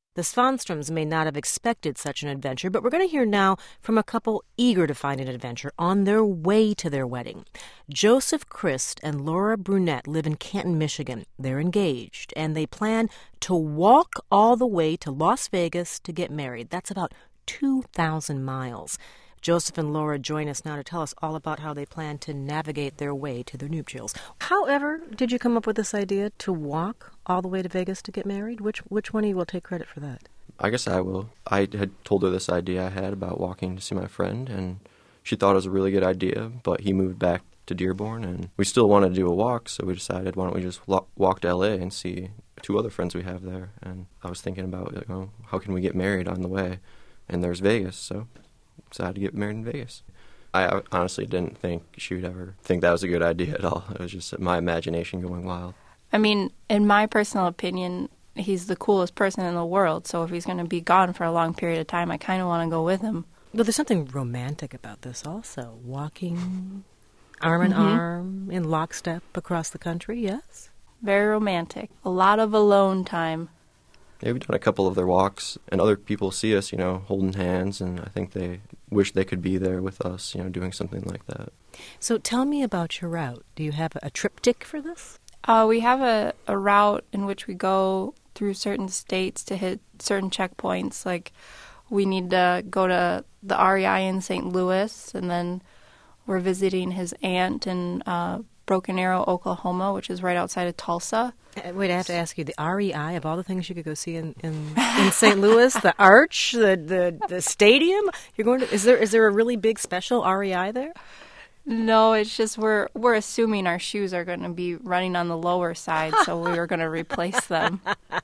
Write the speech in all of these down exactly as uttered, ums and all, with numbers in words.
The Svanstroms may not have expected such an adventure, but we're going to hear now from a couple eager to find an adventure on their way to their wedding. Joseph Christ and Laura Brunette live in Canton, Michigan. They're engaged, and they plan to walk all the way to Las Vegas to get married. That's about two thousand miles. Joseph and Laura join us now to tell us all about how they plan to navigate their way to their nuptials. However, did you come up with this idea to walk all the way to Vegas to get married? Which which one of you will take credit for that? I guess I will. I had told her this idea I had about walking to see my friend, and she thought it was a really good idea, but he moved back to Dearborn, and we still wanted to do a walk, so we decided, why don't we just walk to L A and see two other friends we have there. And I was thinking about, you know, how can we get married on the way? And there's Vegas, so decided to get married in Vegas. I honestly didn't think she would ever think that was a good idea at all. It was just my imagination going wild. I mean, in my personal opinion, he's the coolest person in the world, so if he's going to be gone for a long period of time, I kind of want to go with him. Well, there's something romantic about this also. Walking arm in mm-hmm. arm in lockstep across the country, yes? Very romantic. A lot of alone time. Yeah, we've done a couple of their walks, and other people see us, you know, holding hands, and I think they wish they could be there with us, you know, doing something like that. So tell me about your route. Do you have a triptych for this? Uh, we have a, a route in which we go through certain states to hit certain checkpoints. Like, we need to go to the R E I in Saint Louis, and then we're visiting his aunt in uh, Broken Arrow, Oklahoma, which is right outside of Tulsa. Uh, wait, I have to ask you, the R E I, of all the things you could go see in, in, in Saint Louis, the arch, the, the the stadium, you're going to, is there is there a really big special R E I there? No, it's just we're we're assuming our shoes are going to be running on the lower side, so we were going to replace them.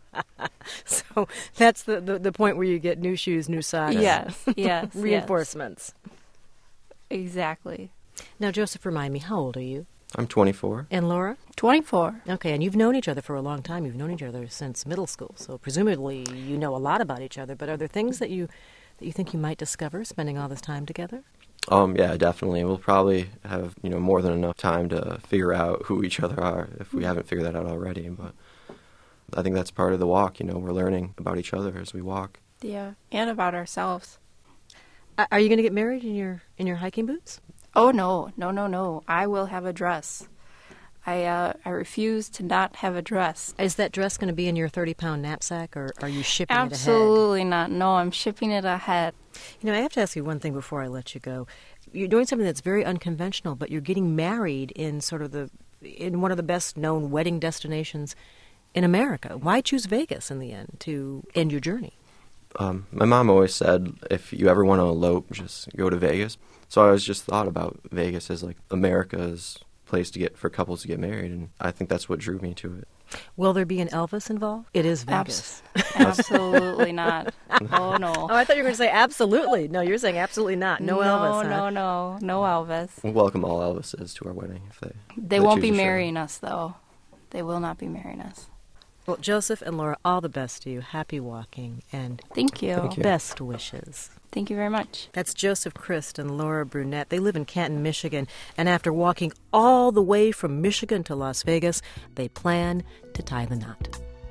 So that's the, the, the point where you get new shoes, new socks. Yes, yes. Reinforcements. Yes. Exactly. Now, Joseph, remind me, how old are you? I'm twenty-four. And Laura? twenty-four. Okay, and you've known each other for a long time. You've known each other since middle school, so presumably you know a lot about each other. But are there things that you that you think you might discover spending all this time together? Um, yeah, definitely. We'll probably have, you know, more than enough time to figure out who each other are if we haven't figured that out already. But I think that's part of the walk, you know, we're learning about each other as we walk. Yeah, and about ourselves. Are you going to get married in your in your hiking boots? Oh, no, no, no, no. I will have a dress. I uh, I refuse to not have a dress. Is that dress going to be in your thirty-pound knapsack, or are you shipping Absolutely it ahead? Absolutely not. No, I'm shipping it ahead. You know, I have to ask you one thing before I let you go. You're doing something that's very unconventional, but you're getting married in sort of the in one of the best-known wedding destinations in America. Why choose Vegas in the end to end your journey? Um, my mom always said, if you ever want to elope, just go to Vegas. So I always just thought about Vegas as like America's place to get for couples to get married, and I think that's what drew me to it. Will there be an Elvis involved? It is Vegas. Abs- absolutely not. Oh, no. Oh, I thought you were going to say absolutely. No, you're saying absolutely not. No, no Elvis. No, huh? no, no. No Elvis. We'll welcome all Elvises to our wedding. If they They they won't be choose to show. marrying us, though. They will not be marrying us. Well, Joseph and Laura, all the best to you. Happy walking, and Thank you. Thank you. best wishes. Thank you very much. That's Joseph Christ and Laura Brunette. They live in Canton, Michigan, and after walking all the way from Michigan to Las Vegas, they plan to tie the knot.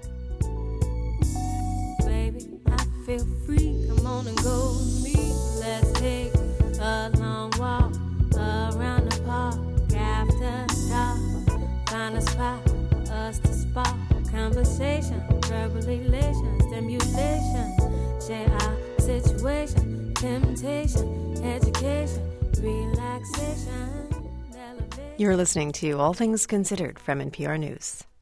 Baby, I feel free. Come on and go with me. Let's take a long walk around the park after dark. Find a spot for us to spark conversation, verbal elation, stimulation. Share our situation, temptation, education, relaxation, elevation. You're listening to All Things Considered from N P R News.